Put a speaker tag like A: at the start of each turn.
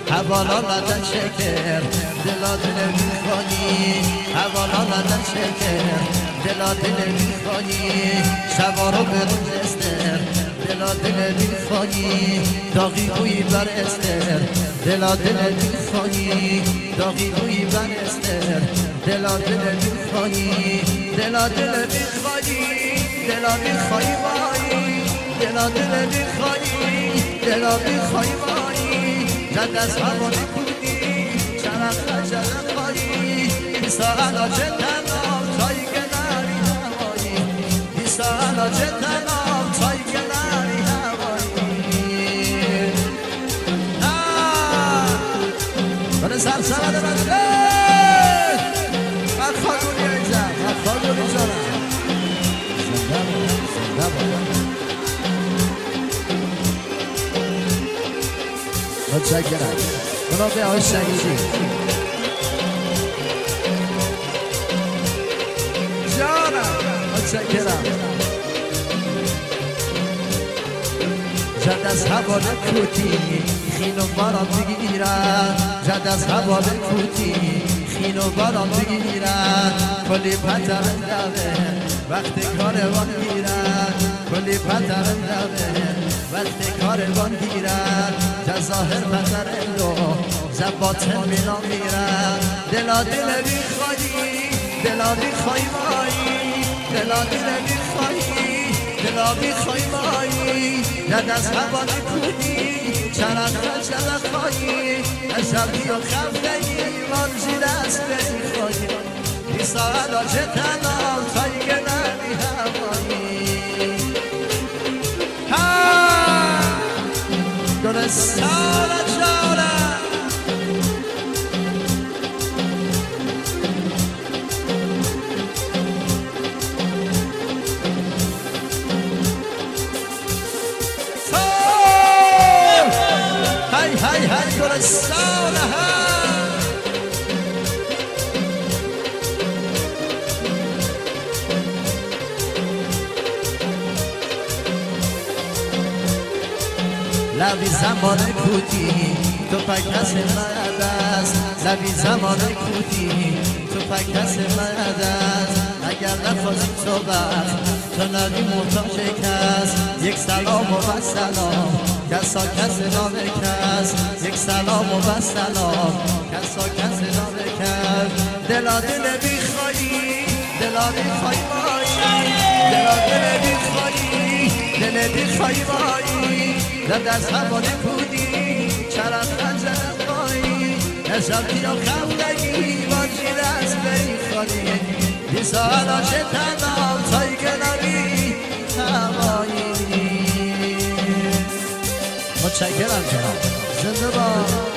A: حوالا لدن شکر دلا دل میخوانی حوالا لدن شکر دلا دل میخوانی شبارو به روز استر دلا دل میخوانی داغی بوی بر استر دلا دل میخوانی داغی بوی بر استر دلا دل میخوانی دلا دل میخوانی دلا میخوایی وای دلا دل میخوانی دلا میخوایی وای جد از هوا نکودی چرخ خجل خواهی بیسا علا جدنام تایی گناری هوایی بیسا علا جدنام تایی گناری هوایی بره سرسرده بده من خواهدونی ایزم من خواهدونی جانم زنده باید متشکرم اونا به آقای شهیدی جانم متشکرم جد از هوا نکوتی خین و باران بگیرن جد از هوا نکوتی خین و باران بگیرن کلی پترن دوه وقتی کاروان گیرن کلی پترن دوه وقتی کاروان گیرن ظاهر پترن دو زباطن مینا میرن دلا دل میخوایی دلا میخوایی مایی دلا دل میخوایی دلا میخوایی مایی ند از هوا نکودی چرخ خجل خواهی اشبی و خفتگی منزی دست بمیخوایی بیسا علا جتنام تایی گنمی هوایی گلستان جانم های گلستان لبی زمان کودی تو پکس مرد است لبی زمان کودی تو پکس مرد است اگر نخواستی تو وقت تو نبی محتاج کس یک سلام و بسلام کسا کس نام کس یک سلام و بسلام کسا کس نام کس دلا دل بیخوایی دلا بیخوایی بایی دلا دل بیخوایی دل بیخوایی بایی ند از هوا نکودی چرخ خجل خواهی نشبی و خفتگی بانجی دست بیخوانی بیسا علا جتنام تایی گنمی هوایی متشکرم جناب زنده با